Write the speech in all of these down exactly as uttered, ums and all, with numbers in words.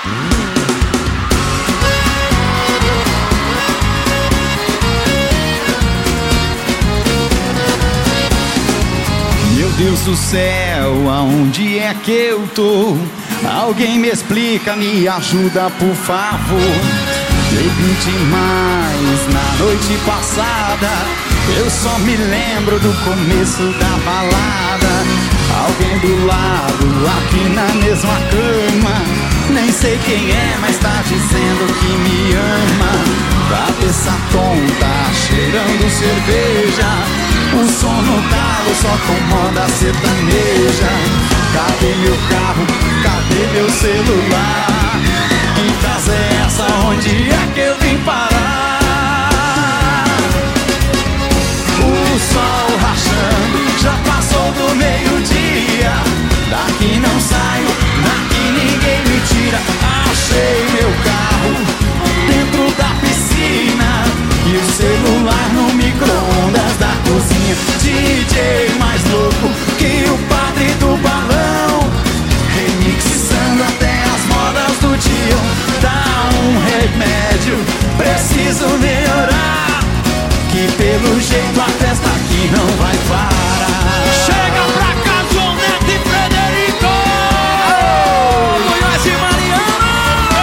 Meu Deus do céu, aonde é que eu tô? Alguém me explica, me ajuda por favor. Bebi demais na noite passada, eu só me lembro do começo da balada. Alguém do lado, aqui na mesma cama, nem sei quem é, mas tá dizendo que me ama. Cabeça tonta, cheirando cerveja, o som no carro só comanda a sertaneja. Cadê meu carro? Cadê meu celular? Que casa é essa? Onde é que eu vim parar? O sol rachando, já passou do meio-dia. Daqui não saio, daqui ninguém me tira. Achei meu carro dentro da piscina e o celular no micro-ondas da cozinha. D J mais louco que o padre do balão, remixando até as modas do dia. Dá um remédio, preciso melhorar, que pelo jeito a festa aqui não vai parar. Chega pra cá, João Neto e Frederico, Munhoz e Mariano.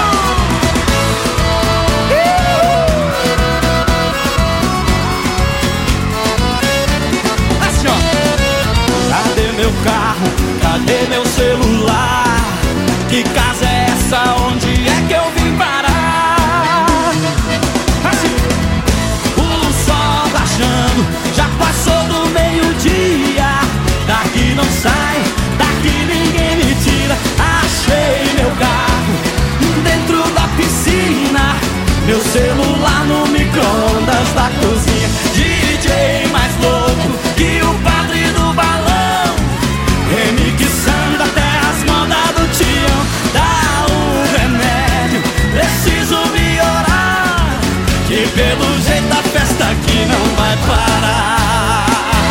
Assim, ó. Cadê meu carro? Cadê meu celular? Que casa é essa? Onde é que eu vim parar? Assim. O sol rachando, já passou do meio-dia. Daqui não sai, daqui ninguém me tira. Achei meu carro dentro da piscina, meu celular no micro-ondas da cozinha. D J mais louco que o padre do balão, remixando até as modas do tião. Dá um remédio, preciso melhorar, que pelo jeito a festa aqui não vai parar.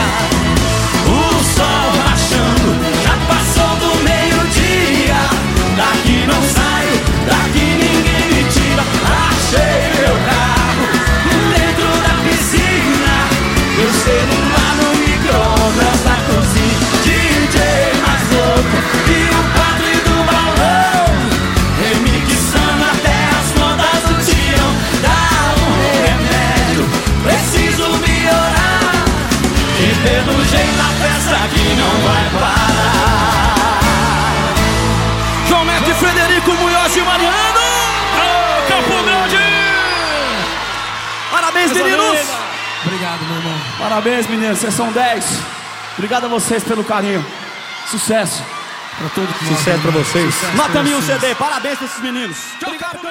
O sol rachando, já passou do meio-dia. Daqui não saio, daqui ninguém me tira. Achei meu carro dentro da piscina, meu celular no micro-ondas da cozinha. D J mais louco que o padre do balão, remixando até as modas do tião. Dá um remédio, preciso melhorar, que pelo jeito a festa aqui não vai parar. João Neto e Frederico, Munhoz e Mariano. Ô, Campo Grande. Parabéns, meninos. Obrigado, meu irmão. Parabéns, meninos, vocês são dez. Obrigado a vocês pelo carinho. Sucesso. Pra todos. Sucesso pra vocês. Nota mil C D, parabéns pra esses meninos. Obrigado.